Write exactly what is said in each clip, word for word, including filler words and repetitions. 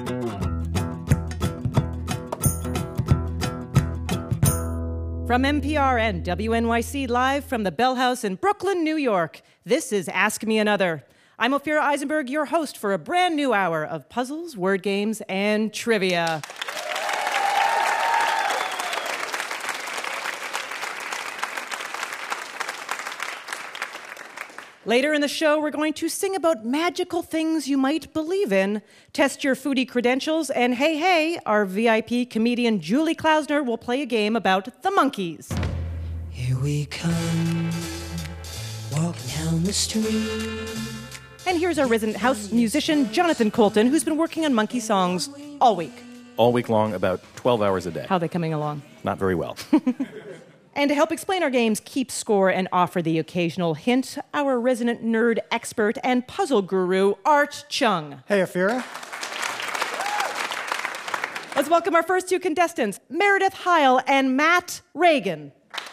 From N P R and W N Y C, live from the Bell House in Brooklyn, New York, this is Ask Me Another. I'm Ophira Eisenberg, your host for a brand new hour of puzzles, word games, and trivia. Later in the show, we're going to sing about magical things you might believe in, test your foodie credentials, and hey, hey, our V I P comedian Julie Klausner will play a game about the monkeys. Here we come, walking down the street. And here's our resident house musician, Jonathan Colton, who's been working on monkey songs all week. All week long, about twelve hours a day. How are they coming along? Not very well. And to help explain our games, keep score, and offer the occasional hint, our resident nerd expert and puzzle guru, Art Chung. Hey, Ophira. Let's welcome our first two contestants, Meredith Heil and Matt Reagan.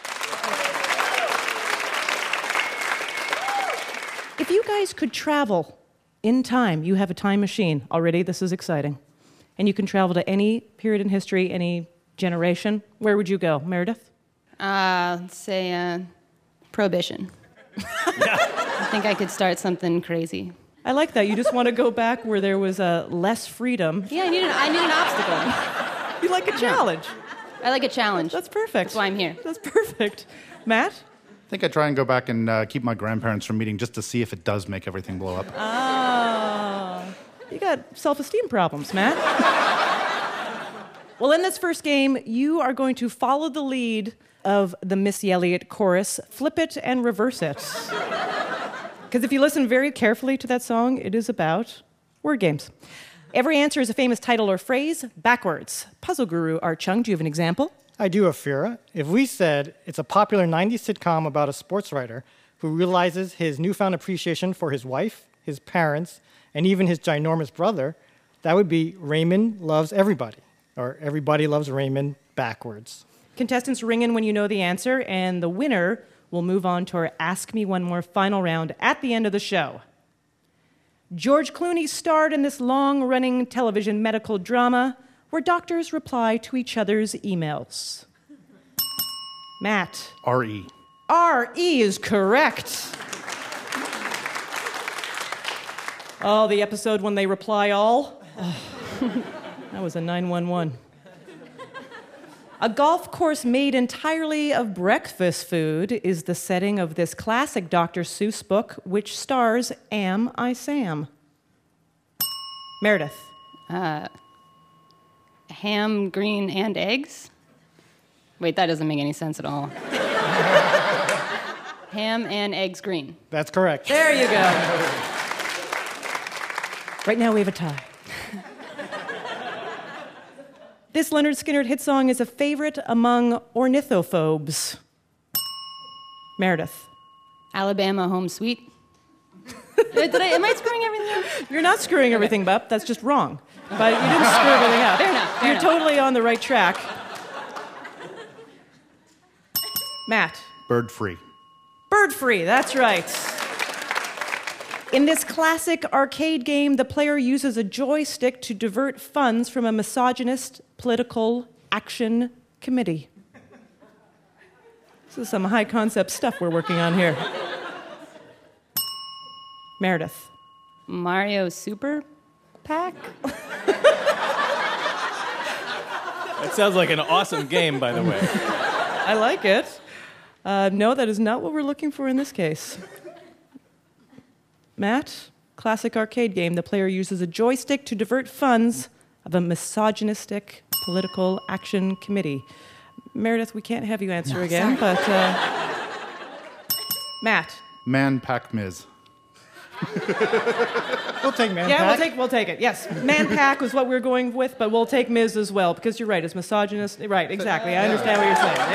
If you guys could travel in time, you have a time machine already, this is exciting, and you can travel to any period in history, any generation, where would you go, Meredith? Uh, let's say uh, Prohibition. I think I could start something crazy. I like that. You just want to go back where there was uh, less freedom. Yeah, I need an, I need an obstacle. You like a challenge. I like a challenge. That's perfect. That's why I'm here. That's perfect. Matt? I think I'd try and go back and uh, keep my grandparents from meeting just to see if it does make everything blow up. Oh. You got self-esteem problems, Matt. Well, in this first game, you are going to follow the lead of the Missy Elliott chorus, Flip It and Reverse It. Because if you listen very carefully to that song, it is about word games. Every answer is a famous title or phrase backwards. Puzzle guru Art Chung, do you have an example? I do, Ophira. If we said it's a popular nineties sitcom about a sports writer who realizes his newfound appreciation for his wife, his parents, and even his ginormous brother, that would be Raymond Loves Everybody, or Everybody Loves Raymond backwards. Contestants ring in when you know the answer, and the winner will move on to our Ask Me One More final round at the end of the show. George Clooney starred in this long-running television medical drama where doctors reply to each other's emails. Matt. R E. R E is correct. Oh, the episode when they reply all? Oh, that was a nine one one. A golf course made entirely of breakfast food is the setting of this classic Doctor Seuss book, which stars Am I Sam? Meredith. Uh, ham, green, and eggs? Wait, that doesn't make any sense at all. Ham and eggs green. That's correct. There you go. Right now we have a tie. This Lynyrd Skynyrd hit song is a favorite among ornithophobes. Meredith. Alabama Home Sweet. Did I, am I screwing everything up? You're not screwing everything up. That's just wrong. But you didn't screw everything up. Fair enough. Fair You're enough. totally on the right track. Matt. Bird free. Bird free, that's right. In this classic arcade game, the player uses a joystick to divert funds from a misogynist political action committee. This is some high-concept stuff we're working on here. Meredith. Mario Super Pack? That sounds like an awesome game, by the way. I like it. Uh, no, that is not what we're looking for in this case. Matt, classic arcade game. The player uses a joystick to divert funds of a misogynistic political action committee. Meredith, we can't have you answer No, again, sorry. but uh, Matt. Man Pack Miz. We'll take Man Yeah, Pack. we'll take we'll take it. Yes, Man Pack was what we were going with, but we'll take Miz as well because you're right. It's misogynist. Right, exactly. I understand what you're saying.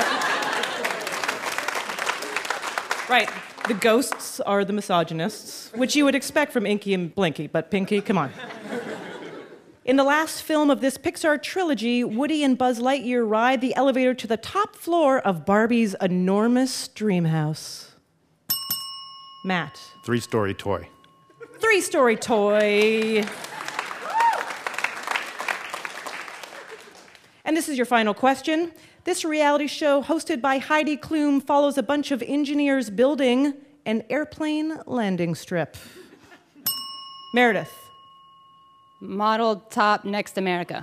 Yep. Right. The ghosts are the misogynists, which you would expect from Inky and Blinky, but Pinky, come on. In the last film of this Pixar trilogy, Woody and Buzz Lightyear ride the elevator to the top floor of Barbie's enormous dream house. Matt. Three-story toy. Three-story toy. And this is your final question. This reality show, hosted by Heidi Klum, follows a bunch of engineers building an airplane landing strip. Meredith. Model Top Next America.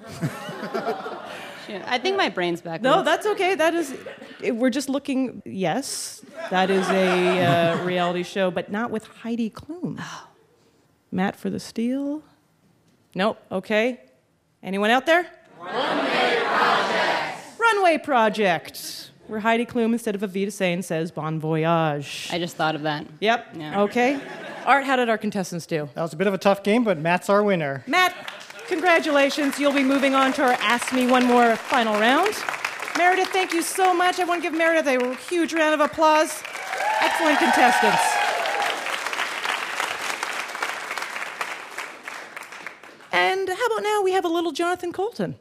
Shit, I think my brain's backwards. No, that's okay. That is, we're just looking, yes, that is a uh, reality show, but not with Heidi Klum. Matt for the steal? Nope, okay. Anyone out there? Runway Project. Runway Project, where Heidi Klum, instead of Avita Sane, says Bon Voyage. I just thought of that. Yep, Yeah. okay. Art, how did our contestants do? That was a bit of a tough game, but Matt's our winner. Matt, congratulations. You'll be moving on to our Ask Me One More final round. Meredith, thank you so much. I want to give Meredith a huge round of applause. Excellent contestants. And how about now we have a little Jonathan Colton.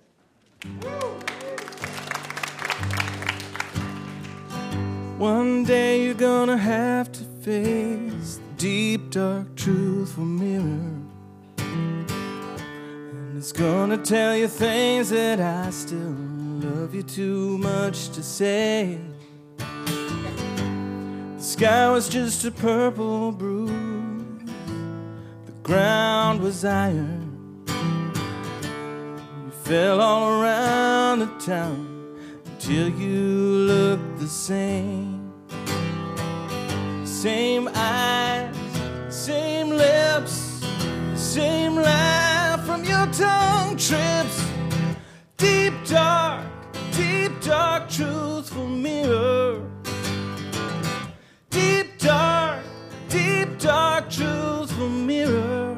One day you're gonna have to face the deep, dark truthful mirror. And it's gonna tell you things that I still love you too much to say. The sky was just a purple bruise, the ground was iron. You fell all around the town till you looked the same. Same eyes, same lips, same laugh from your tongue trips. Deep, dark, deep, dark, truthful mirror. Deep, dark, deep, dark, truthful mirror.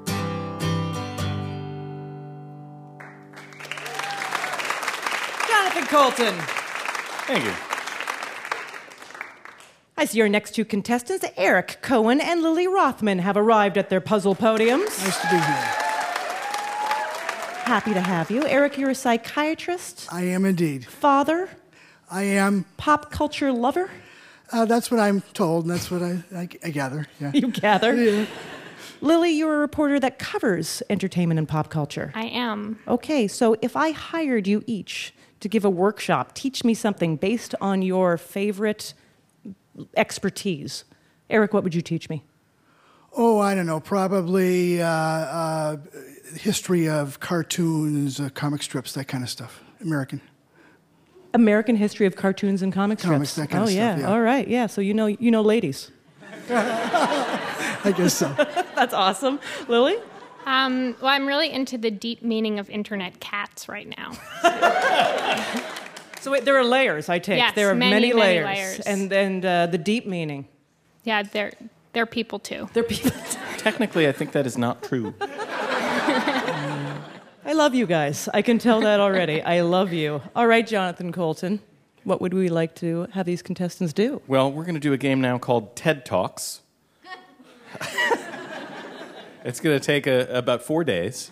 Jonathan Colton. Thank you. I see our next two contestants, Eric Cohen and Lily Rothman, have arrived at their puzzle podiums. Nice to be here. Happy to have you. Eric, you're a psychiatrist, I am indeed. father, I am. pop culture lover. Uh, that's what I'm told, and that's what I, I, I gather. Yeah. You gather. Yeah. Lily, you're a reporter that covers entertainment and pop culture. I am. Okay, so if I hired you each to give a workshop, teach me something based on your favorite expertise. Eric, what would you teach me? Oh, I don't know. Probably uh, uh, history of cartoons, uh, comic strips, that kind of stuff. American. American history of cartoons and comic Comics, strips. that kind oh of yeah. stuff, yeah. All right. Yeah. So you know you know ladies. I guess so. That's awesome. Lily? Um, well, I'm really into the deep meaning of internet cats right now. So wait, there are layers, I take. Yes, there are many, many, many layers. layers. And and uh, the deep meaning. Yeah, they're they're people too. They're people. Technically, I think that is not true. I love you guys. I can tell that already. I love you. All right, Jonathan Colton. What would we like to have these contestants do? Well, we're going to do a game now called TED Talks. It's going to take a, about four days.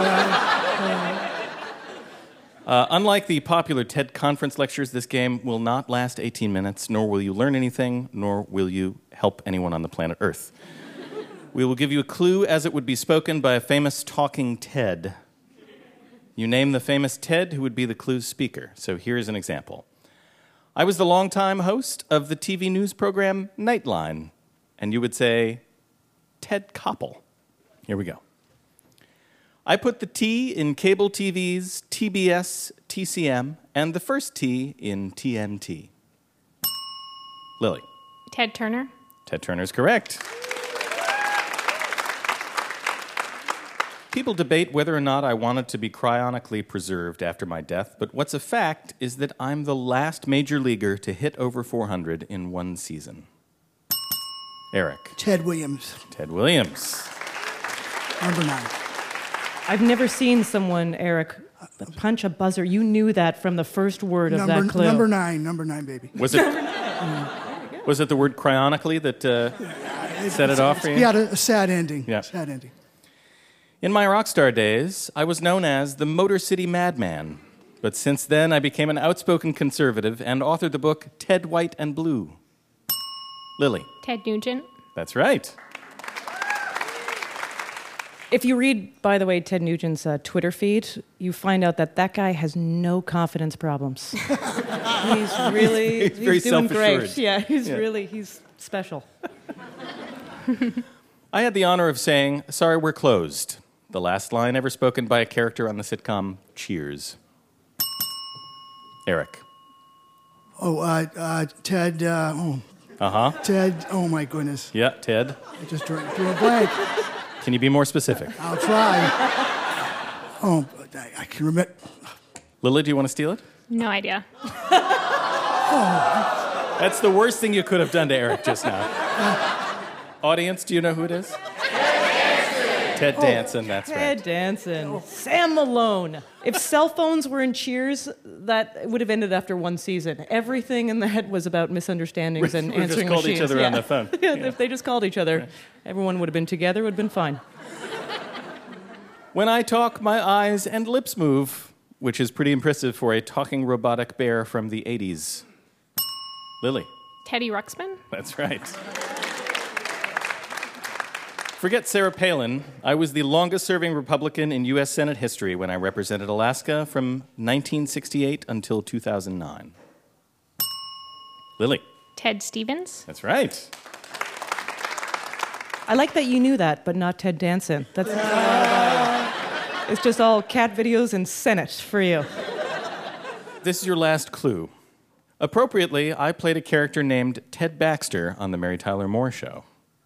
Uh, unlike the popular TED conference lectures, this game will not last eighteen minutes, nor will you learn anything, nor will you help anyone on the planet Earth. We will give you a clue as it would be spoken by a famous talking TED. You name the famous TED who would be the clue's speaker. So here's an example. I was the longtime host of the T V news program Nightline, and you would say, Ted Koppel. Here we go. I put the T in cable T V's T B S, T C M, and the first T in T N T. Lily. Ted Turner. Ted Turner's correct. People debate whether or not I wanted to be cryonically preserved after my death, but what's a fact is that I'm the last major leaguer to hit over four hundred in one season. Eric. Ted Williams, Ted Williams. number nine. I've never seen someone, Eric, punch a buzzer. You knew that from the first word of Number, that clue. number nine, number nine, baby. Was it, was it the word cryonically that uh, set it off for you? Yeah, a, a sad ending. Yeah. Sad ending. In my rock star days, I was known as the Motor City Madman. But since then, I became an outspoken conservative and authored the book Ted White and Blue. Lily. Ted Nugent. That's right. If you read, by the way, Ted Nugent's uh, Twitter feed, you find out that that guy has no confidence problems. he's really He's very he's doing self-assured. great. Yeah, he's Yeah. really he's special. I had the honor of saying, "Sorry, we're closed." The last line ever spoken by a character on the sitcom Cheers. Eric. Oh, uh, uh, Ted. Uh, oh, Uh-huh. Ted. Oh my goodness. Yeah, Ted. I just drew, drew a blank. Can you be more specific? I'll try. Oh, I, I can remember. Lily, do you want to steal it? No idea. That's the worst thing you could have done to Eric just now. Audience, do you know who it is? Ted Danson, that's Ted right. Danson, Sam Malone. If cell phones were in Cheers, that would have ended after one season. Everything in that was about misunderstandings and We've just answering called each machines. other yeah. on the phone. yeah, Yeah. If they just called each other, everyone would have been together. It would have been fine. When I talk, my eyes and lips move, which is pretty impressive for a talking robotic bear from the eighties. Lily. Teddy Ruxpin? That's right. Forget Sarah Palin. I was the longest-serving Republican in U S Senate history when I represented Alaska from nineteen sixty-eight until two thousand nine. Lily. Ted Stevens? That's right. I like that you knew that, but not Ted Danson. That's it's just all cat videos and Senate for you. This is your last clue. Appropriately, I played a character named Ted Baxter on The Mary Tyler Moore Show.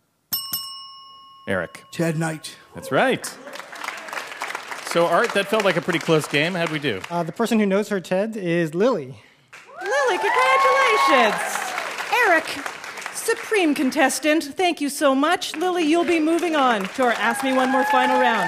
Eric. Ted Knight. That's right. So, Art, that felt like a pretty close game. How'd we do? Uh, the person who knows her Ted is Lily. Lily, congratulations! Eric, supreme contestant, thank you so much. Lily, you'll be moving on to our Ask Me One More final round.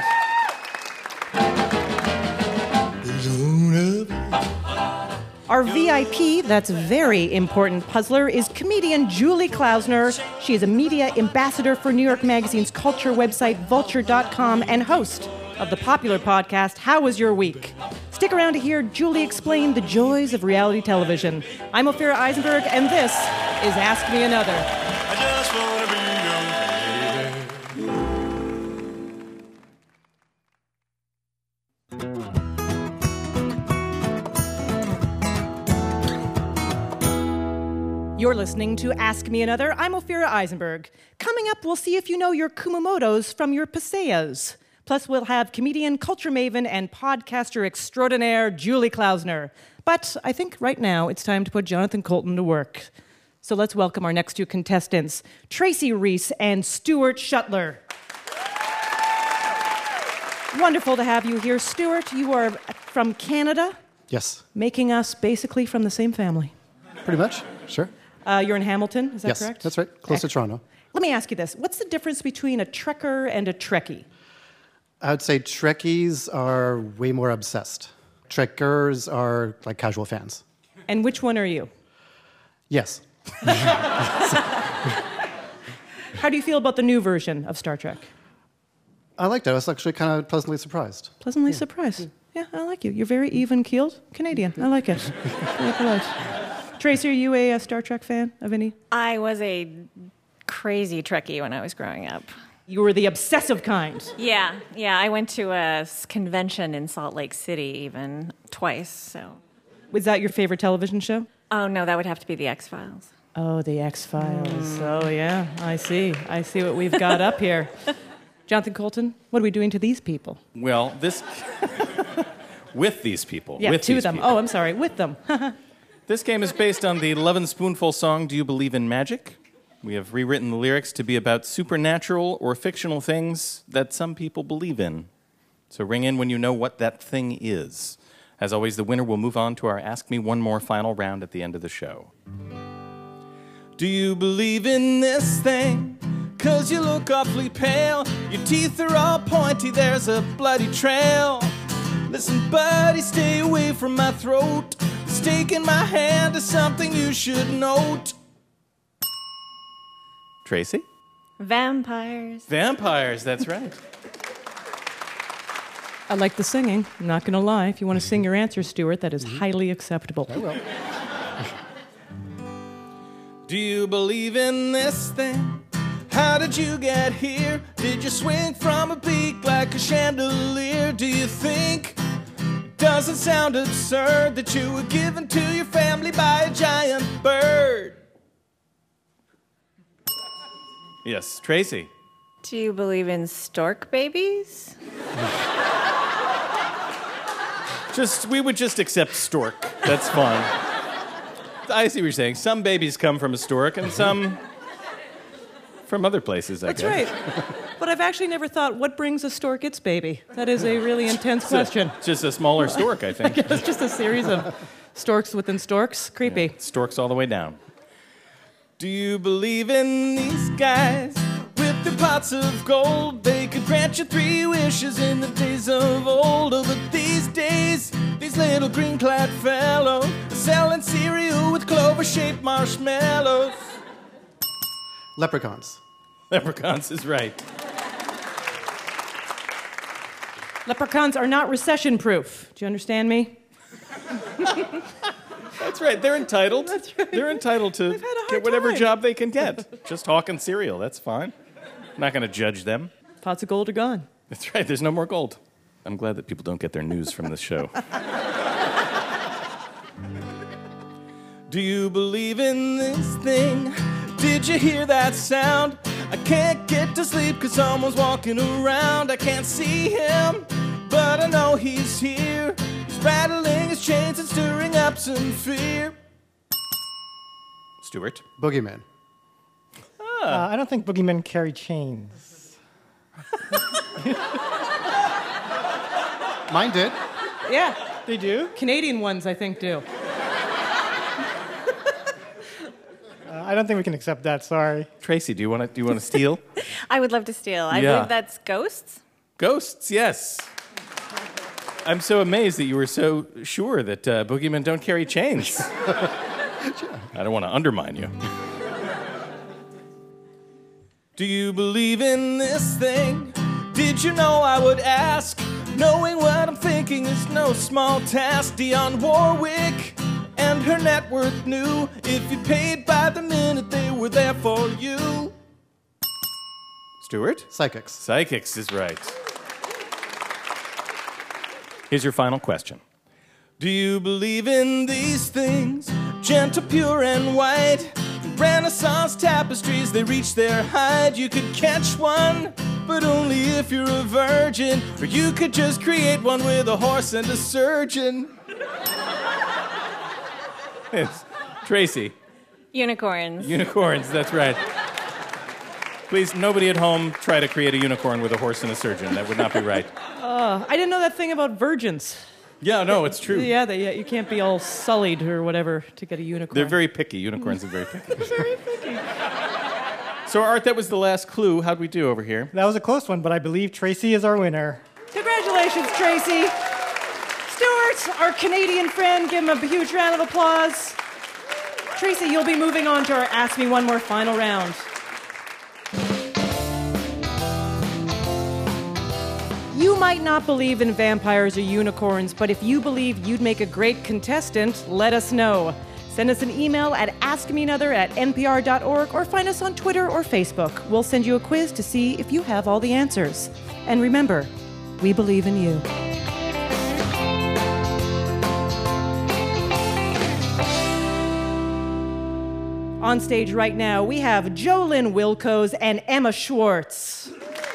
Our V I P, that's very important puzzler, is comedian Julie Klausner. She is a media ambassador for New York Magazine's culture website, vulture dot com, and host of the popular podcast, How Was Your Week? Stick around to hear Julie explain the joys of reality television. I'm Ophira Eisenberg, and this is Ask Me Another. I just wanna be young, You're listening to Ask Me Another. I'm Ophira Eisenberg. Coming up, we'll see if you know your Kumamotos from your Paseos. Plus, we'll have comedian, culture maven, and podcaster extraordinaire Julie Klausner. But I think right now it's time to put Jonathan Colton to work. So let's welcome our next two contestants, Tracy Reese and Stuart Shuttler. Wonderful to have you here. Stuart, you are from Canada, Yes, making us basically from the same family. pretty much. Sure. Uh, you're in Hamilton, is that yes, correct? that's right. Close to Toronto. Let me ask you this. What's the difference between a Trekker and a Trekkie? I would say Trekkies are way more obsessed. Trekkers are like casual fans. And which one are you? Yes. How do you feel about the new version of Star Trek? I liked it. I was actually kind of pleasantly surprised. Pleasantly surprised. Yeah, I like you. You're very even-keeled Canadian. I like it. Very polite. Tracy, are you a, uh Star Trek fan of any? I was a crazy Trekkie when I was growing up. You were the obsessive kind. Yeah, yeah. I went to a s- convention in Salt Lake City even twice. So, Was that your favorite television show? oh no, that would have to be the X Files. Oh, the X-Files. Oh, yeah. I see. I see what we've got up here. Jonathan Colton, what are we doing to these people? Well, this... with these people. Yeah, with to these them. people. Oh, I'm sorry, with them. This game is based on the Love and Spoonful song, Do You Believe in Magic? We have rewritten the lyrics to be about supernatural or fictional things that some people believe in. So ring in when you know what that thing is. As always, the winner will move on to our Ask Me One More final round at the end of the show. Do you believe in this thing? 'Cause you look awfully pale. Your teeth are all pointy, there's a bloody trail. Listen, buddy, stay away from my throat. The stake in my hand is something you should note. Tracy? Vampires. Vampires, that's right. I like the singing. I'm not going to lie. If you want to sing your answer, Stuart, that is highly acceptable. I will. Do you believe in this thing? How did you get here? Did you swing from a peak like a chandelier? Do you think it doesn't sound absurd that you were given to your family by a giant bird? Yes, Tracy. Do you believe in stork babies? Just, we would just accept stork. That's fine. I see what you're saying. Some babies come from a stork and some from other places, I That's guess. right. But I've actually never thought, what brings a stork its baby? That is a really intense question. It's just a smaller stork, I think. It's just a series of storks within storks. Creepy. Yeah, storks all the way down. Do you believe in these guys with their pots of gold? They could grant you three wishes in the days of old. Oh, but these days, these little green-clad fellows are selling cereal with clover-shaped marshmallows. Leprechauns. Leprechauns is right. Leprechauns are not recession-proof. Do you understand me? That's right. They're entitled. That's right. They're entitled to get whatever time. job they can get. Just hawking cereal. That's fine. I'm not going to judge them. Pots of gold are gone. That's right. There's no more gold. I'm glad that people don't get their news from this show. Do you believe in this thing? Did you hear that sound? I can't get to sleep because someone's walking around. I can't see him, but I know he's here. He's rattling his chains and stirring up some fear. Stuart? Boogeyman. Uh, I don't think boogeymen carry chains. Mine did. Yeah. They do? Canadian ones, I think, do. Uh, I don't think we can accept that, sorry. Tracy, do you want to do you want to steal? I would love to steal. I Yeah. believe that's ghosts. Ghosts, yes. I'm so amazed that you were so sure that uh, boogeymen don't carry chains. I don't want to undermine you. Do you believe in this thing? Did you know I would ask? Knowing what I'm thinking is no small task. Dionne Warwick and her net worth knew if you paid by the minute, they were there for you. Stuart? Psychics. Psychics is right. Here's your final question. Do you believe in these things? Gentle, pure, and white. Renaissance tapestries, they reach their height. You could catch one, but only if you're a virgin. Or you could just create one with a horse and a surgeon. It's Tracy. Unicorns. Unicorns, that's right. Please, nobody at home try to create a unicorn with a horse and a surgeon. That would not be right. Uh, I didn't know that thing about virgins. Yeah, no, it's true. Yeah, they, yeah, you can't be all sullied or whatever to get a unicorn. They're very picky. Unicorns are very picky. They're very picky. So, Art, that was the last clue. How'd we do over here? That was a close one, but I believe Tracy is our winner. Congratulations, Tracy. Stuart, our Canadian friend, give him a huge round of applause. Tracy, you'll be moving on to our Ask Me One More final round. You might not believe in vampires or unicorns, but if you believe you'd make a great contestant, let us know. Send us an email at askmeanother at n p r dot org or find us on Twitter or Facebook. We'll send you a quiz to see if you have all the answers. And remember, we believe in you. On stage right now, we have Jolynn Wilco's and Emma Schwartz.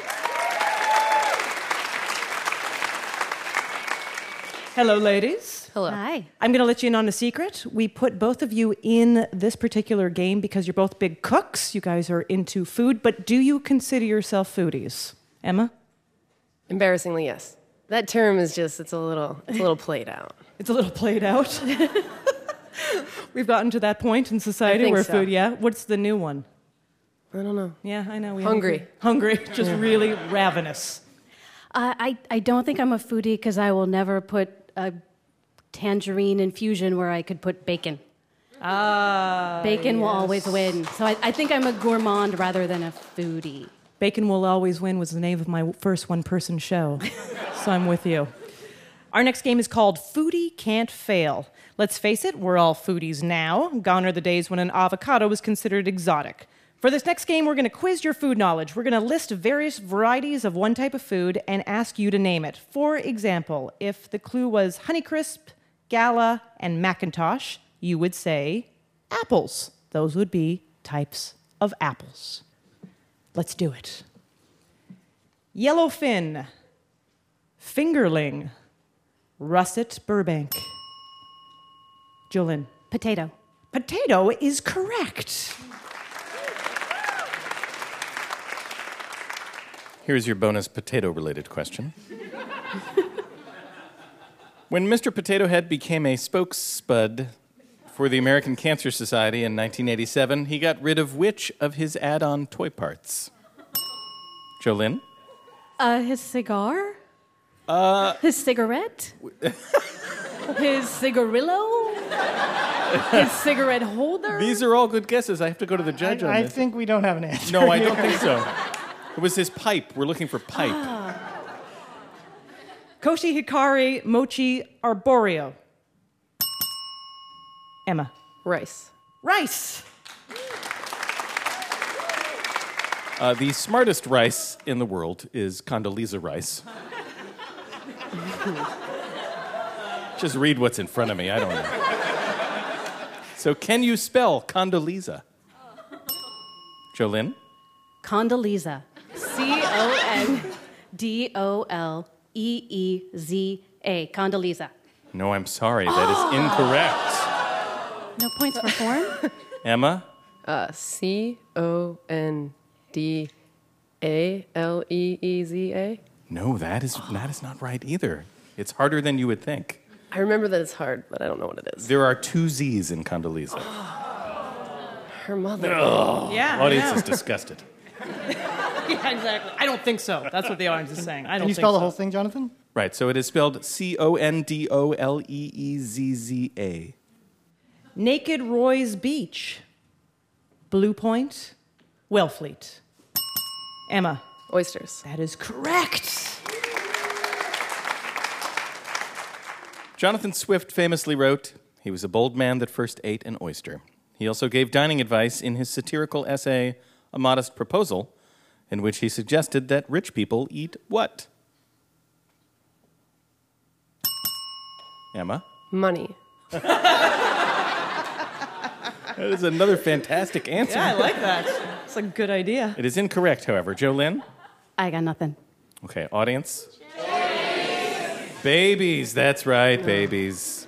Hello, ladies. Hello. Hi. I'm going to let you in on a secret. We put both of you in this particular game because you're both big cooks. You guys are into food, but do you consider yourself foodies? Emma? Embarrassingly, yes. That term is just, it's a little, it's a little played out. It's a little played out. We've gotten to that point in society I think where so. food, yeah? What's the new one? I don't know. Yeah, I know. We Hungry. haven't- Hungry, just really ravenous. Uh, I, I don't think I'm a foodie because I will never put a tangerine infusion where I could put bacon. Ah, Bacon will yes. always win. So I, I think I'm a gourmand rather than a foodie. Bacon Will Always Win was the name of my first one-person show, so I'm with you. Our next game is called Foodie Can't Fail. Let's face it, we're all foodies now. Gone are the days when an avocado was considered exotic. For this next game, we're going to quiz your food knowledge. We're going to list various varieties of one type of food and ask you to name it. For example, if the clue was Honeycrisp, Gala, and Macintosh, you would say apples. Those would be types of apples. Let's do it. Yellowfin, Fingerling, Russet Burbank. Jolyn. Potato. Potato is correct. Here's your bonus potato-related question. When Mister Potato Head became a spokesbud for the American Cancer Society in nineteen eighty-seven, he got rid of which of his add-on toy parts? Jolyn? Uh, his cigar? Uh, His cigarette? His cigarillo? His cigarette holder? these are all good guesses. I have to go to the judge I, on I this. think we don't have an answer. No, I don't here. think so. It was his pipe. We're looking for pipe. Koshi Hikari Mochi Arborio. Emma. Rice. Rice. Uh, the smartest rice in the world is Condoleezza Rice. Just read what's in front of me. I don't know. So, can you spell Condoleezza? Jolyn? Condoleezza. C O N D O L E E Z A. Condoleezza. No, I'm sorry. That is incorrect. No points for form? Emma? Uh, C O N D A L E E Z A. No, that is that is not right either. It's harder than you would think. I remember that it's hard, but I don't know what it is. There are two Z's in Condoleezza. Her mother. Ugh. Yeah, Audience yeah. is disgusted. Yeah, exactly. I don't think so. That's what the audience is saying. I don't Can you think spell the so. whole thing, Jonathan? Right, so it is spelled C O N D O L E E Z Z A. Naked Roy's Beach. Blue Point. Wellfleet. Emma. Oysters. That is correct. Jonathan Swift famously wrote, "He was a bold man that first ate an oyster." He also gave dining advice in his satirical essay, A Modest Proposal, in which he suggested that rich people eat what? Emma? Money. That is another fantastic answer. Yeah, I like that. It's a good idea. It is incorrect, however. Jolyn? I got nothing. Okay, audience? Babies, that's right, babies.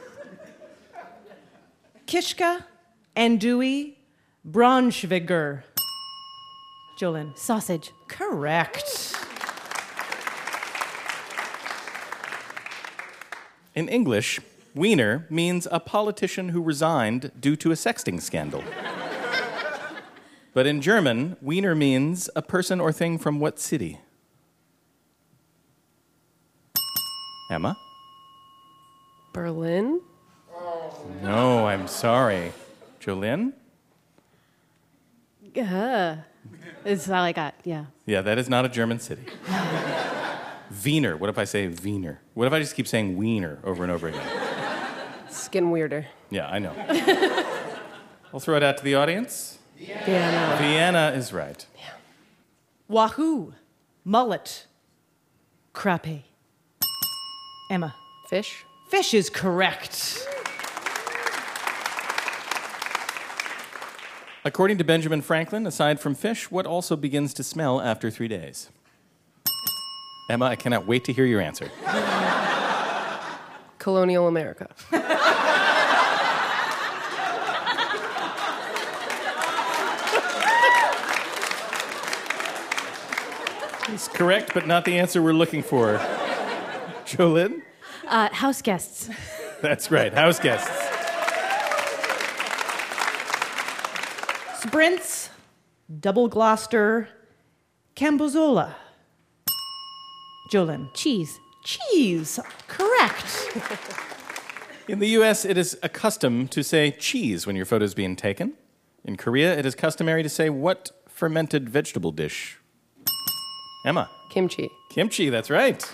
Kishka, Andouille, Braunschweiger. Jolyn. Sausage. Correct. In English, wiener means a politician who resigned due to a sexting scandal. But in German, wiener means a person or thing from what city? Emma? Berlin? No, I'm sorry. Jolyn? Uh, it's all I got, yeah. Yeah, that is not a German city. Wiener. What if I say Wiener? What if I just keep saying wiener over and over again? It's getting weirder. Yeah, I know. I'll throw it out to the audience. Vienna. Vienna is right. Wahoo, mullet, crape. Emma. Fish? Fish is correct. According to Benjamin Franklin, aside from fish, what also begins to smell after three days? Emma, I cannot wait to hear your answer. Colonial America. It's correct, but not the answer we're looking for. Jolyn? Uh, house guests. That's right, house guests. Sprints, double Gloucester, Cambozola. Jolyn. Cheese. Cheese. Correct. In the U S, it is a custom to say cheese when your photo is being taken. In Korea, it is customary to say what fermented vegetable dish? Emma. Kimchi. Kimchi, that's right.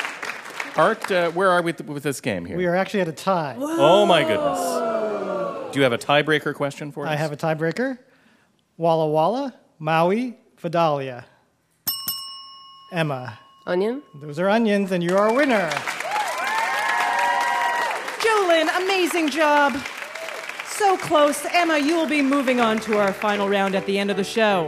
Art, uh, where are we th- with this game here? We are actually at a tie. Oh, my goodness. Do you have a tiebreaker question for us? I have a tiebreaker. Walla Walla, Maui, Vidalia. Emma. Onion? Those are onions, and you are a winner. Jolyn, amazing job. So close. Emma, you will be moving on to our final round at the end of the show.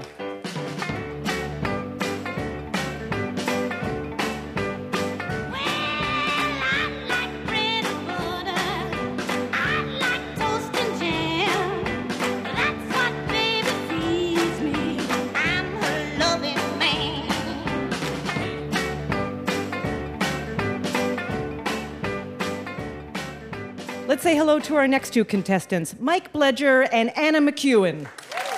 Let's say hello to our next two contestants, Mike Bledger and Anna McEwen.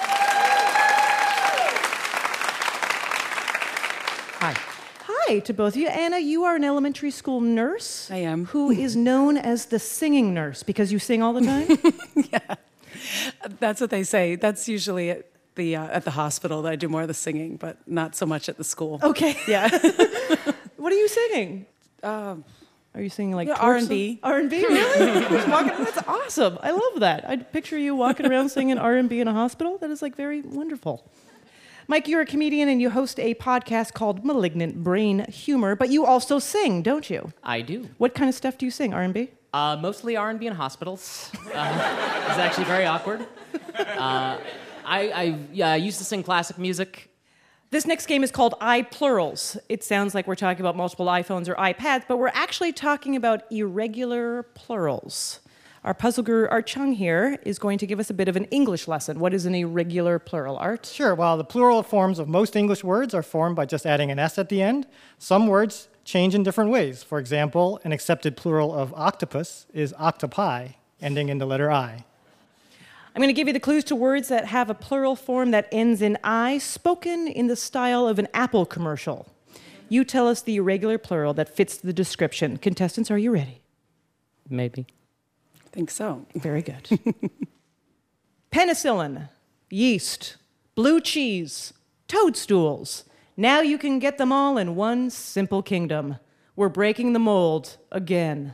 Hi. Hi to both of you. Anna, you are an elementary school nurse. I am. Who is known as the singing nurse because you sing all the time? Yeah, that's what they say. That's usually at the uh, at the hospital that I do more of the singing, but not so much at the school. Okay. Yeah. What are you singing? Um, Are you singing like Yeah, twerk R and B. song- R and B, really? Just walking- that's awesome. I love that. I'd picture you walking around singing R and B in a hospital. That is like very wonderful. Mike, you're a comedian and you host a podcast called Malignant Brain Humor, but you also sing, don't you? I do. What kind of stuff do you sing? R and B? Uh, mostly R and B in hospitals. Uh, it's actually very awkward. Uh, I, I, yeah, I used to sing classic music. This next game is called I Plurals. It sounds like we're talking about multiple iPhones or iPads, but we're actually talking about irregular plurals. Our puzzle guru, Art Chung here, is going to give us a bit of an English lesson. What is an irregular plural, Art? Sure. While the plural forms of most English words are formed by just adding an S at the end, some words change in different ways. For example, an accepted plural of octopus is octopi, ending in the letter I. I'm going to give you the clues to words that have a plural form that ends in I, spoken in the style of an Apple commercial. You tell us the irregular plural that fits the description. Contestants, are you ready? Maybe. I think so. Very good. Penicillin, yeast, blue cheese, toadstools. Now you can get them all in one simple kingdom. We're breaking the mold again.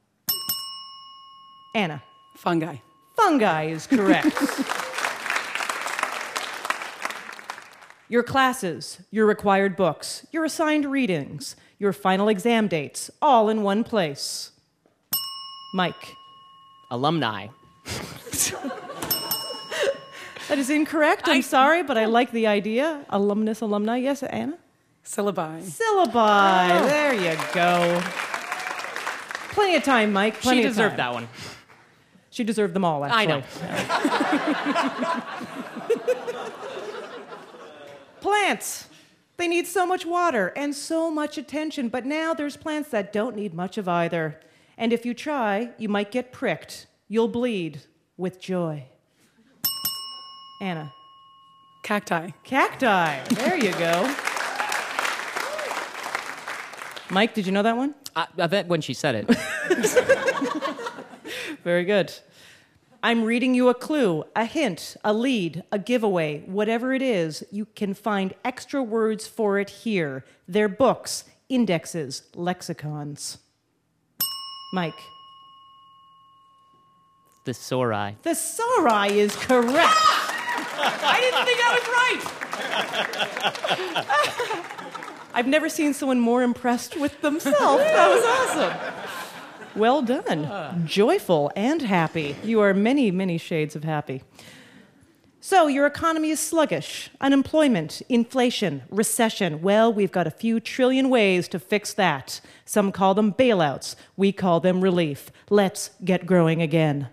Anna. Fungi. Fungi is correct. Your classes, your required books, your assigned readings, your final exam dates, all in one place. Mike. Alumni. That is incorrect. I'm sorry, but I like the idea. Alumnus, alumni. Yes, Anna? Syllabi. Syllabi. There you go. Plenty of time, Mike. Plenty She of deserved time. that one. She deserved them all, actually. I know. Plants. They need so much water and so much attention, but now there's plants that don't need much of either. And if you try, you might get pricked. You'll bleed with joy. Anna. Cacti. Cacti. There you go. Mike, did you know that one? I, I bet when she said it. Very good. I'm reading you a clue, a hint, a lead, a giveaway, whatever it is, you can find extra words for it here. They're books, indexes, lexicons. Mike. Thesauri. Thesauri is correct. I didn't think I was right. I've never seen someone more impressed with themselves. That was awesome. Well done. Joyful and happy. You are many, many shades of happy. So, your economy is sluggish. Unemployment, inflation, recession. Well, we've got a few trillion ways to fix that. Some call them bailouts. We call them relief. Let's get growing again.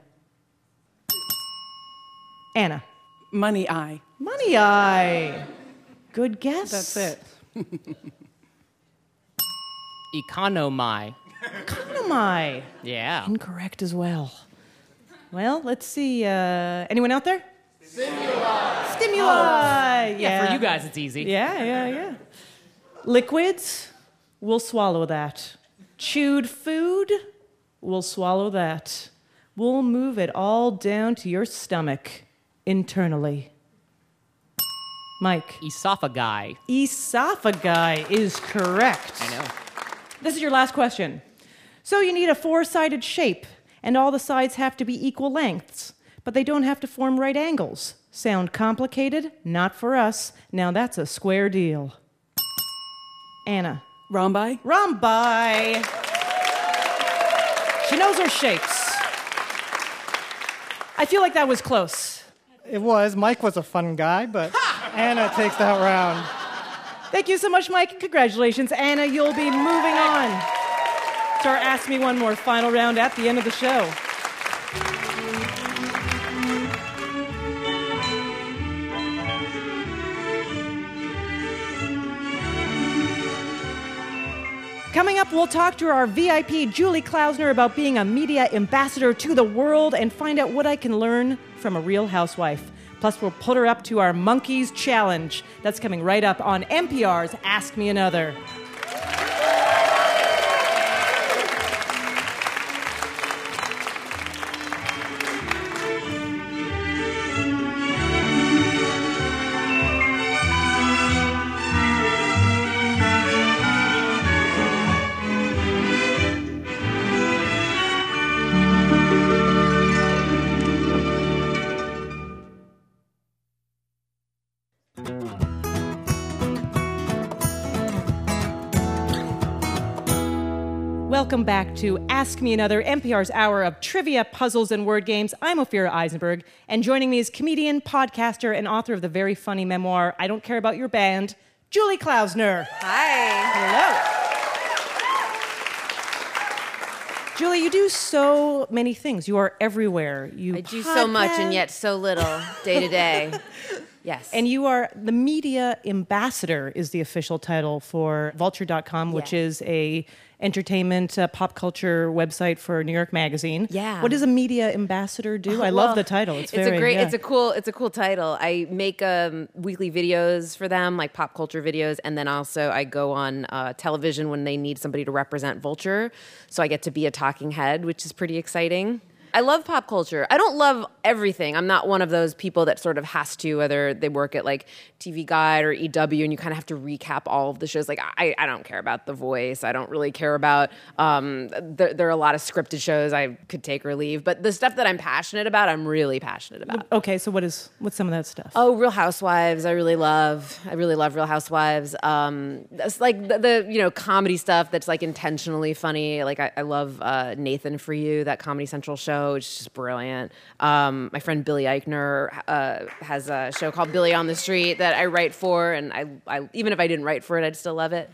Anna. Money eye. Money eye. Good guess. That's it. Economi. Economi. Yeah. Incorrect as well. Well, let's see. Uh, anyone out there? Stimuli. Stimuli. Oh. Yeah. Yeah, for you guys, it's easy. Yeah, yeah, yeah. Liquids, we'll swallow that. Chewed food, we'll swallow that. We'll move it all down to your stomach internally. Mike. Esophagi. Esophagi is correct. I know. This is your last question. So you need a four-sided shape, and all the sides have to be equal lengths. but they don't have to form right angles. Sound complicated? Not for us. Now that's a square deal. Anna. Rhombi? Rhombi. She knows her shapes. I feel like that was close. It was. Mike was a fun guy, but Anna takes that round. Thank you so much, Mike. Congratulations, Anna. You'll be moving on to our Ask Me One More final round at the end of the show. Coming up, we'll talk to our V I P, Julie Klausner, about being a media ambassador to the world and find out what I can learn from a real housewife. Plus, we'll put her up to our Monkeys Challenge. That's coming right up on N P R's Ask Me Another. Welcome back to Ask Me Another, N P R's hour of trivia, puzzles, and word games. I'm Ophira Eisenberg, and joining me is comedian, podcaster, and author of the very funny memoir, I Don't Care About Your Band, Julie Klausner. Hi. Hello. Julie, you do so many things. You are everywhere. You I do so much and yet so little day to day. Yes. And you are the media ambassador is the official title for vulture dot com, which Yeah. is a entertainment uh, pop culture website for New York Magazine. Yeah. What does a media ambassador do? I Well, love the title. It's, it's very a great yeah. it's a cool it's a cool title. I make um, weekly videos for them, like pop culture videos, and then also I go on uh, television when they need somebody to represent Vulture. So I get to be a talking head, which is pretty exciting. I love pop culture. I don't love everything. I'm not one of those people that sort of has to, whether they work at like T V Guide or E W, and you kind of have to recap all of the shows. Like I, I don't care about The Voice. I don't really care about. Um, there, there are a lot of scripted shows I could take or leave, but the stuff that I'm passionate about, I'm really passionate about. Okay, so what is what's some of that stuff? Oh, Real Housewives. I really love. I really love Real Housewives. Um, that's like the, the you know comedy stuff that's like intentionally funny. Like I, I love uh, Nathan For You, that Comedy Central show. It's just brilliant. Um, my friend Billy Eichner uh, has a show called Billy on the Street that I write for, and I, I even if I didn't write for it, I'd still love it.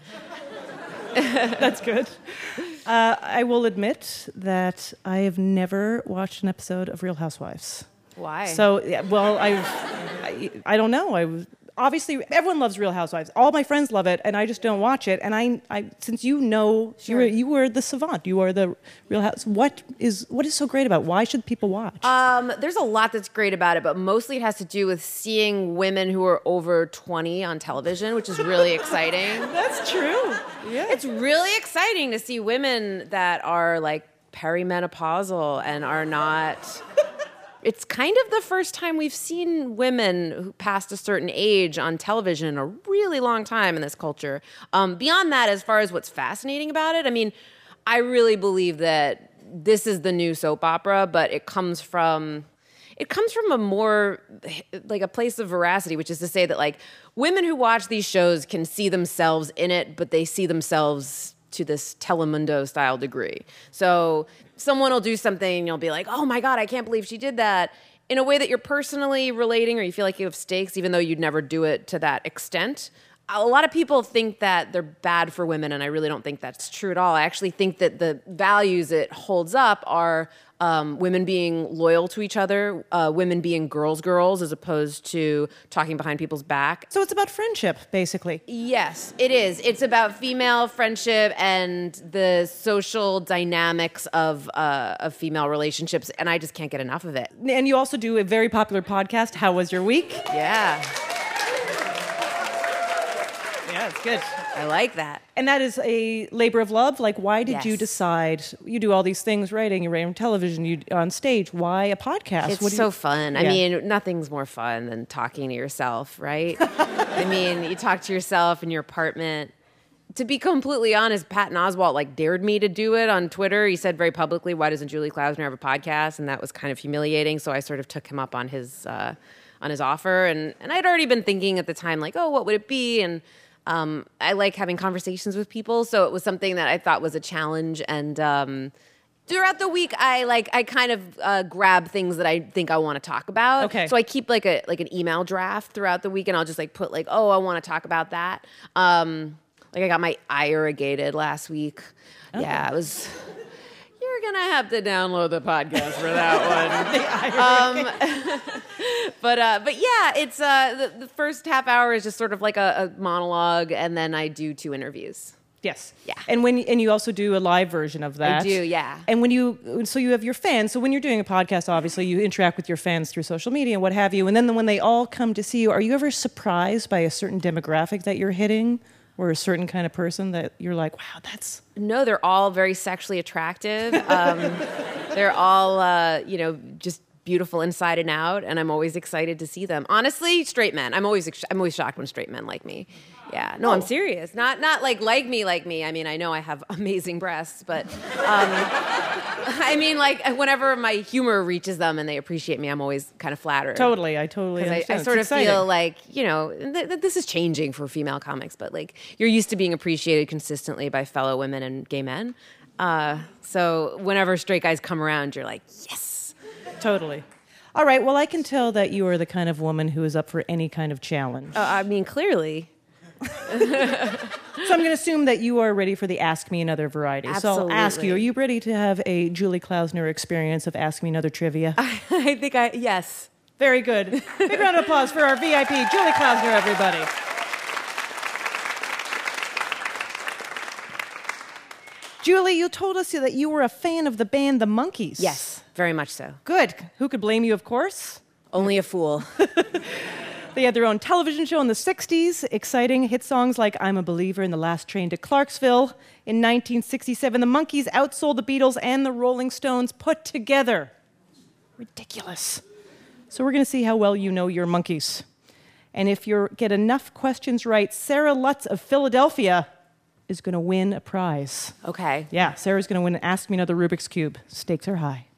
That's good. Uh, I will admit that I have never watched an episode of Real Housewives. Why? So, yeah, well, I've, I, I don't know. I was, obviously, everyone loves Real Housewives. All my friends love it, and I just don't watch it. And I, I since you know, Sure. you were you were the savant. You are the Real House. What is what is so great about it? Why should people watch? Um, there's a lot that's great about it, but mostly it has to do with seeing women who are over twenty on television, which is really exciting. That's true. Yeah. It's really exciting to see women that are like perimenopausal and are not. It's kind of the first time we've seen women who past a certain age on television in a really long time in this culture. Um, beyond that, as far as what's fascinating about it, I mean, I really believe that this is the new soap opera, but it comes from it comes from a more like a place of veracity, which is to say that like women who watch these shows can see themselves in it, but they see themselves to this Telemundo style degree. So someone will do something and you'll be like, oh my God, I can't believe she did that, in a way that you're personally relating or you feel like you have stakes, even though you'd never do it to that extent. A lot of people think that they're bad for women, and I really don't think that's true at all. I actually think that the values it holds up are um, women being loyal to each other, uh, women being girls' girls, as opposed to talking behind people's back. So it's about friendship, basically. Yes, it is. It's about female friendship and the social dynamics of uh, of female relationships, and I just can't get enough of it. And you also do a very popular podcast, How Was Your Week? Yeah. Yeah, it's good. I like that. And that is a labor of love. Like, why did Yes. you decide? You do all these things, writing, you write on television, you on stage. Why a podcast? It's What do so you- fun. I Yeah. mean, nothing's more fun than talking to yourself, right? I mean, you talk to yourself in your apartment. to be completely honest, Patton Oswalt like dared me to do it on Twitter. He said very publicly, "Why doesn't Julie Klausner have a podcast?" And that was kind of humiliating. So I sort of took him up on his uh, on his offer, and and I'd already been thinking at the time like, "Oh, what would it be?" And um, I like having conversations with people, so it was something that I thought was a challenge. And um, throughout the week, I like I kind of uh, grab things that I think I want to talk about. Okay. So I keep like a like an email draft throughout the week, and I'll just like put like, "Oh, I want to talk about that." Um, Like I got my eye irrigated last week. Oh. Yeah, it was. You're gonna have to download the podcast for that one. um, but uh, but yeah, it's uh, the, the first half hour is just sort of like a, a monologue, and then I do two interviews. Yes. Yeah. And when and you also do a live version of that. I do, yeah. And when you so you have your fans. So when you're doing a podcast, obviously you interact with your fans through social media and what have you. And then when they all come to see you, are you ever surprised by a certain demographic that you're hitting? Or a certain kind of person that you're like, wow, that's... No, they're all very sexually attractive. Um, they're all, uh, you know, just beautiful inside and out, and I'm always excited to see them. Honestly, straight men. I'm always I'm always shocked when straight men like me. Yeah, no, oh. I'm serious. Not not like like me, like me. I mean, I know I have amazing breasts, but um, I mean, like whenever my humor reaches them and they appreciate me, I'm always kind of flattered. Totally, I totally understand. I, I sort it's of exciting. feel like, you know, th- th- this is changing for female comics, but like you're used to being appreciated consistently by fellow women and gay men. Uh, so whenever straight guys come around, you're like, yes. Totally. All right, well, I can tell that you are the kind of woman who is up for any kind of challenge. Uh, I mean, clearly. So I'm going to assume that you are ready for the Ask Me Another variety. Absolutely. So I'll ask you, are you ready to have a Julie Klausner experience of Ask Me Another trivia? I, I think I, yes. Very good. Big round of applause for our V I P, Julie Klausner, everybody. Julie, you told us that you were a fan of the band The Monkees. Yes, very much so. Good. Who could blame you, of course? Only a fool. They had their own television show in the sixties, exciting hit songs like I'm a Believer and The Last Train to Clarksville. In nineteen sixty-seven, the Monkees outsold the Beatles and the Rolling Stones put together. Ridiculous. So we're going to see how well you know your Monkees. And if you get enough questions right, Sarah Lutz of Philadelphia is going to win a prize. Okay. Yeah, Sarah's going to win an Ask Me Another Rubik's Cube. Stakes are high.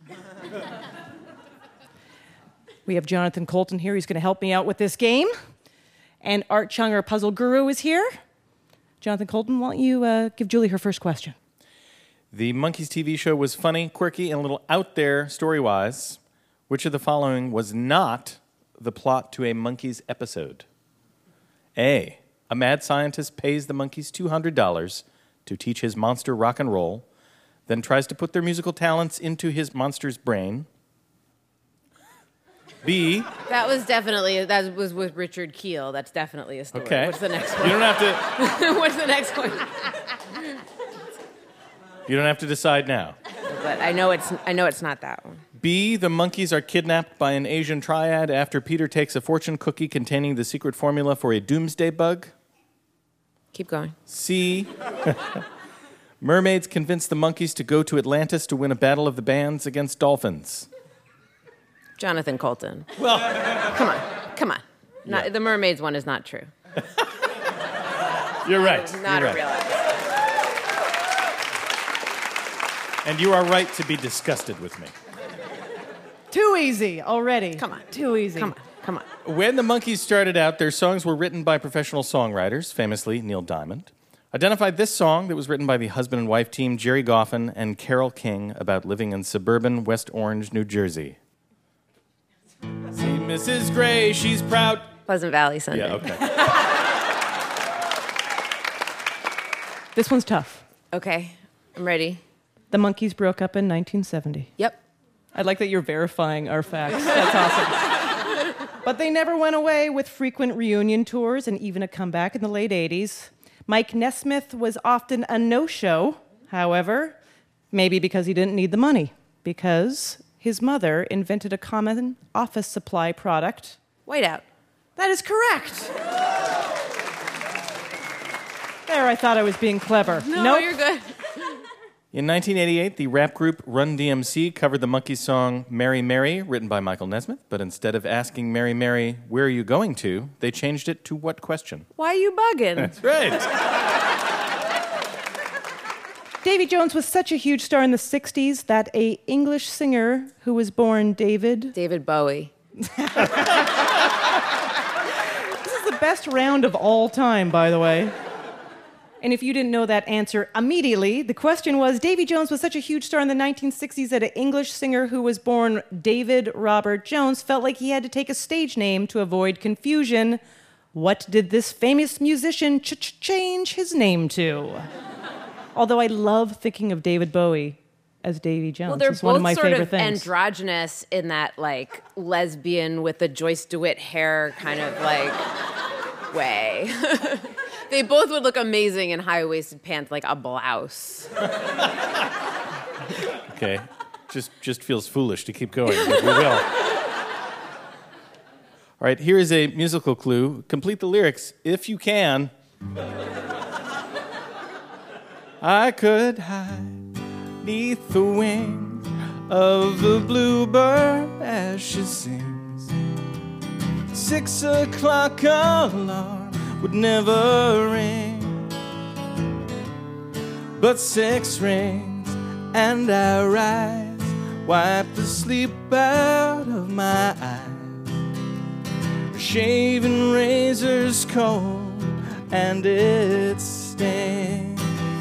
We have Jonathan Colton here. He's going to help me out with this game. And Art Chung, our puzzle guru, is here. Jonathan Colton, why don't you uh, give Julie her first question? The Monkees T V show was funny, quirky, and a little out there story-wise. Which of the following was not the plot to a Monkees episode? A. A mad scientist pays the Monkees two hundred dollars to teach his monster rock and roll, then tries to put their musical talents into his monster's brain. B. That was definitely, that was with Richard Keel. That's definitely a story. Okay. What's the next one? You don't have to... What's the next one? You don't have to decide now. But I know it's I know it's not that one. B. The Monkees are kidnapped by an Asian triad after Peter takes a fortune cookie containing the secret formula for a doomsday bug. Keep going. C. Mermaids convince the Monkees to go to Atlantis to win a battle of the bands against dolphins. Jonathan Colton. Well, come on, come on. Not, Yeah. The mermaids one is not true. You're right. It's not You're a right. real episode. And you are right to be disgusted with me. Too easy already. Come on. Too easy. Come on, come on. When the Monkees started out, their songs were written by professional songwriters, famously Neil Diamond. Identify this song that was written by the husband and wife team Jerry Goffin and Carole King about living in suburban West Orange, New Jersey. See Missus Gray, she's proud. Pleasant Valley Sunday. Yeah, okay. This one's tough. Okay, I'm ready. The Monkees broke up in nineteen seventy. Yep. I like that you're verifying our facts. That's awesome. But they never went away, with frequent reunion tours and even a comeback in the late eighties. Mike Nesmith was often a no-show, however, maybe because he didn't need the money, because his mother invented a common office supply product. Whiteout. That is correct. There, I thought I was being clever. No, Nope. you're good. In nineteen eighty-eight, the rap group Run D M C covered the Monkees song Mary Mary, written by Michael Nesmith, but instead of asking Mary Mary, where are you going to, they changed it to what question? Why are you bugging? That's right. Davy Jones was such a huge star in the sixties that a English singer who was born David... David Bowie. This is the best round of all time, by the way. And if you didn't know that answer immediately, the question was, Davy Jones was such a huge star in the nineteen sixties that an English singer who was born David Robert Jones felt like he had to take a stage name to avoid confusion. What did this famous musician ch- change his name to? Although I love thinking of David Bowie as Davy Jones. Well, they're it's both one of my sort favorite of things. androgynous in that, like, lesbian with the Joyce DeWitt hair kind of, like, way. They both would look amazing in high-waisted pants, like a blouse. Okay. Just just feels foolish to keep going, but we will. All right, here is a musical clue. Complete the lyrics if you can. I could hide neath the wings of the bluebird as she sings. Six o'clock alarm would never ring, but six rings and I rise, wipe the sleep out of my eyes. Shaving razor's cold and it stings.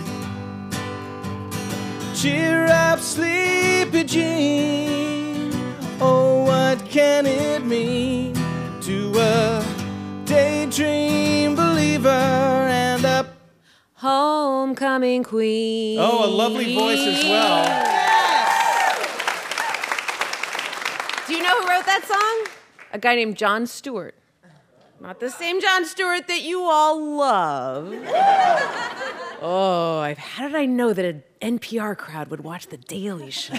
Cheer up, sleepy Jean. Oh, what can it mean to a daydream believer and a homecoming queen? Oh, a lovely voice as well. Do you know who wrote that song? A guy named Jon Stewart. Not the same Jon Stewart that you all love. Oh, I've, how did I know that an N P R crowd would watch The Daily Show?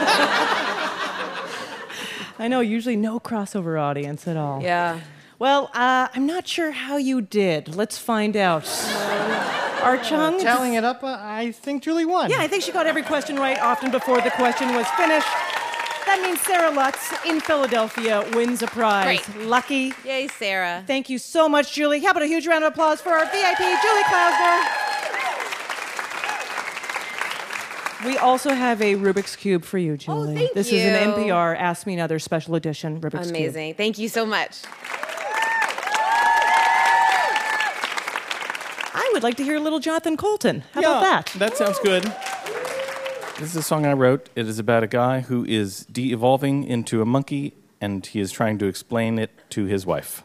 I know, usually no crossover audience at all. Yeah. Well, uh, I'm not sure how you did. Let's find out. Art Chung? Uh, tallying it up, uh, I think Julie won. Yeah, I think she got every question right often before the question was finished. That means Sarah Lutz in Philadelphia wins a prize. Great. Lucky. Yay, Sarah. Thank you so much, Julie. How about a huge round of applause for our V I P, Julie Klausner. We also have a Rubik's Cube for you, Julie. Oh, thank this you. is an N P R Ask Me Another special edition Rubik's Cube. Amazing. Thank you so much. I would like to hear a little Jonathan Colton. How Yeah, about that? That sounds good. This is a song I wrote. It is about a guy who is de-evolving into a monkey, and he is trying to explain it to his wife.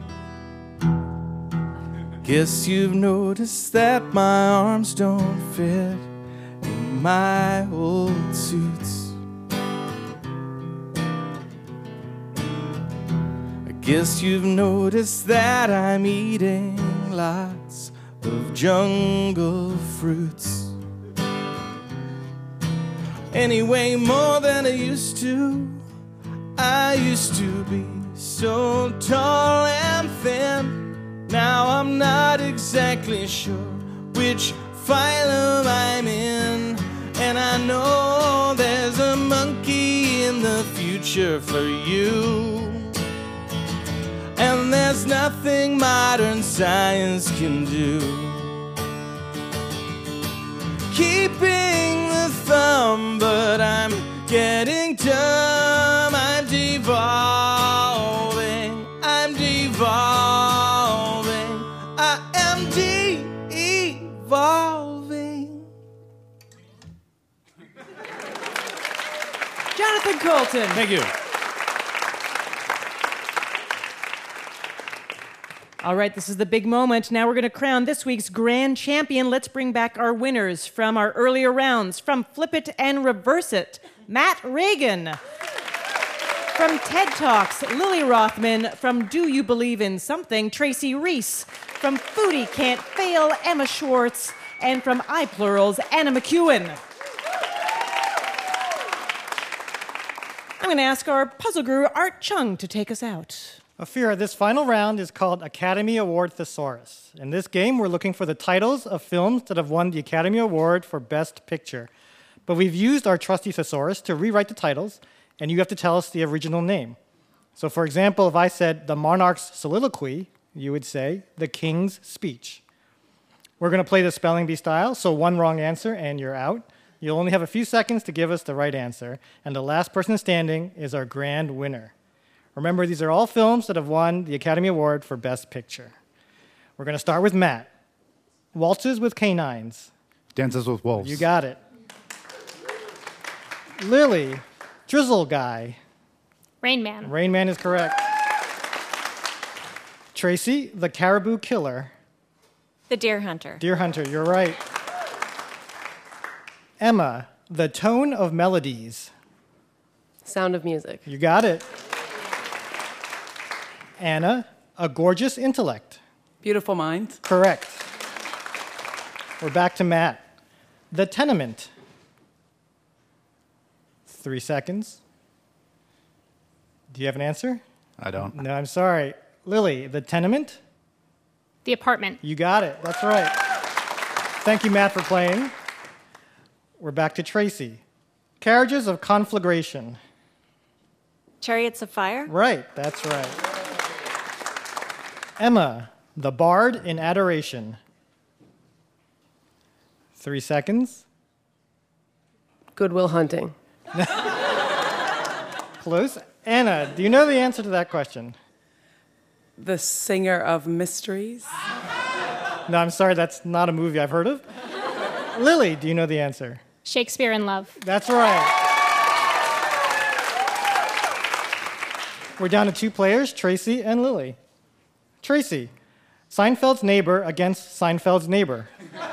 Guess you've noticed that my arms don't fit in my old suits. I guess you've noticed that I'm eating lots of jungle fruits. Anyway, more than I used to. I used to be so tall and thin. Now I'm not exactly sure which phylum I'm in. And I know there's a monkey in the future for you. And there's nothing modern science can do. Keeping the thumb, but I'm getting dumb. I'm devolving. I'm devolving. I am de-evolving. Jonathan Colton. Thank you. All right, this is the big moment. Now we're going to crown this week's grand champion. Let's bring back our winners from our earlier rounds. From Flip It and Reverse It, Matt Reagan. From TED Talks, Lily Rothman. From Do You Believe in Something, Tracy Reese. From Foodie Can't Fail, Emma Schwartz. And from iPlurals, Anna McEwen. I'm going to ask our puzzle guru, Art Chung, to take us out. Afira, this final round is called Academy Award Thesaurus. In this game, we're looking for the titles of films that have won the Academy Award for Best Picture. But we've used our trusty thesaurus to rewrite the titles, and you have to tell us the original name. So, for example, if I said The Monarch's Soliloquy, you would say The King's Speech. We're going to play the spelling bee style, so one wrong answer and you're out. You'll only have a few seconds to give us the right answer, and the last person standing is our grand winner. Remember, these are all films that have won the Academy Award for Best Picture. We're going to start with Matt. Waltzes with Canines. Dances with Wolves. You got it. Lily, Drizzle Guy. Rain Man. Rain Man is correct. Tracy, The Caribou Killer. The Deer Hunter. Deer Hunter, you're right. Emma, The Tone of Melodies. Sound of Music. You got it. Anna, A Gorgeous Intellect. Beautiful Mind. Correct. We're back to Matt. The Tenement. Three seconds. Do you have an answer? I don't. No, I'm sorry. Lily, The Tenement? The Apartment. You got it. That's right. Thank you, Matt, for playing. We're back to Tracy. Carriages of Conflagration. Chariots of Fire. Right, that's right. Emma, The Bard in Adoration. Three seconds. Good Will Hunting. Close. Anna, do you know the answer to that question? The Singer of Mysteries. No, I'm sorry, that's not a movie I've heard of. Lily, do you know the answer? Shakespeare in Love. That's right. We're down to two players, Tracy and Lily. Tracy, Seinfeld's neighbor against Seinfeld's neighbor.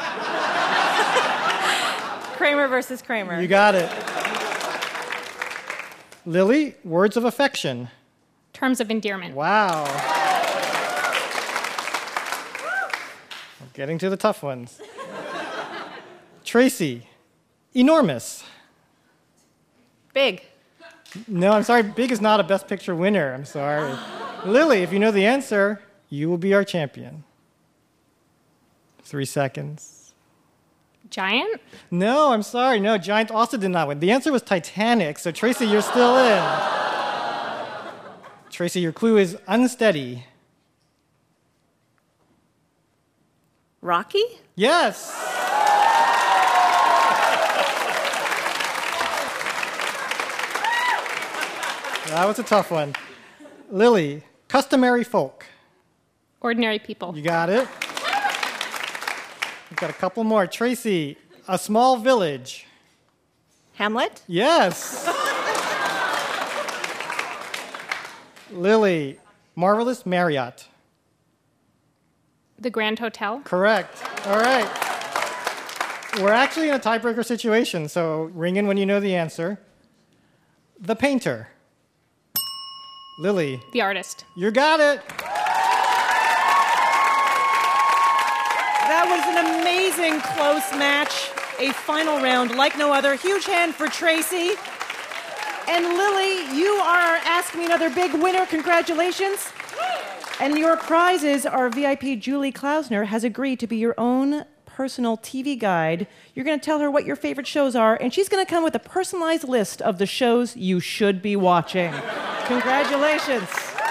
Kramer versus Kramer. You got it. Lily, Words of Affection. Terms of Endearment. Wow. We're getting to the tough ones. Tracy, Enormous. Big. No, I'm sorry, Big is not a Best Picture winner. I'm sorry. Lily, if you know the answer, you will be our champion. Three seconds. Giant? No, I'm sorry. No, Giant also did not win. The answer was Titanic, so Tracy, you're still in. Tracy, your clue is unsteady. Rocky? Yes. That was a tough one. Lily, Customary Folk. Ordinary People. You got it. We've got a couple more. Tracy, A Small Village. Hamlet? Yes. Lily, Marvelous Marriott. The Grand Hotel. Correct. All right. We're actually in a tiebreaker situation, so ring in when you know the answer. The Painter. Lily. The Artist. You got it. That was an amazing close match. A final round like no other. Huge hand for Tracy. And Lily, you are Ask Me Another big winner. Congratulations. And your prizes are V I P Julie Klausner has agreed to be your own personal T V guide. You're going to tell her what your favorite shows are, and she's going to come with a personalized list of the shows you should be watching. Congratulations.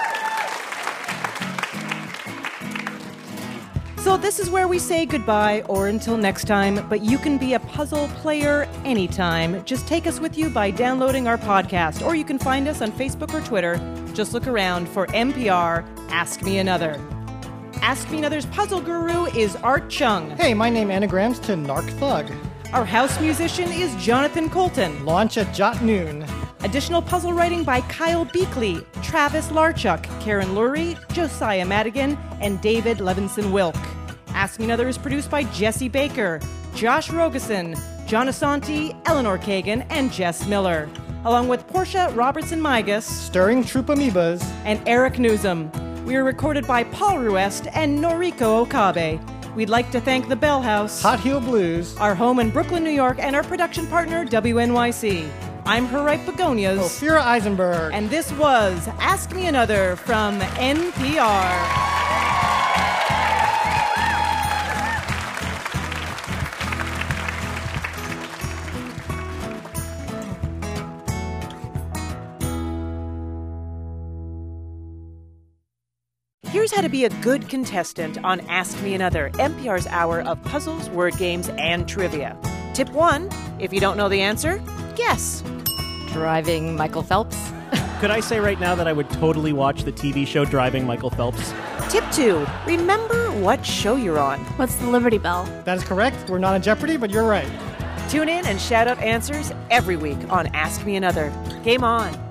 So this is where we say goodbye or until next time, but you can be a puzzle player anytime. Just take us with you by downloading our podcast, or you can find us on Facebook or Twitter. Just look around for N P R Ask Me Another. Ask Me Another's puzzle guru is Art Chung. Hey, my name anagrams to Narc Thug. Our house musician is Jonathan Colton. Launch at Jot Noon. Additional puzzle writing by Kyle Beakley, Travis Larchuk, Karen Lurie, Josiah Madigan, and David Levinson Wilk. Ask Me Another is produced by Jesse Baker, Josh Rogeson, John Asante, Eleanor Kagan, and Jess Miller, along with Portia Robertson-Migas, Stirring Troop Amoebas, and Eric Newsom. We are recorded by Paul Ruest and Noriko Okabe. We'd like to thank the Bell House, Hot Heel Blues, our home in Brooklyn, New York, and our production partner, W N Y C. I'm her right begonias. Ophira Eisenberg. And this was Ask Me Another from N P R. Here's how to be a good contestant on Ask Me Another, N P R's hour of puzzles, word games, and trivia. Tip one, if you don't know the answer, guess. Driving Michael Phelps. Could I say right now that I would totally watch the T V show Driving Michael Phelps? Tip two, remember what show you're on. What's the Liberty Bell? That is correct. We're not in jeopardy, but you're right. Tune in and shout out answers every week on Ask Me Another. Game on.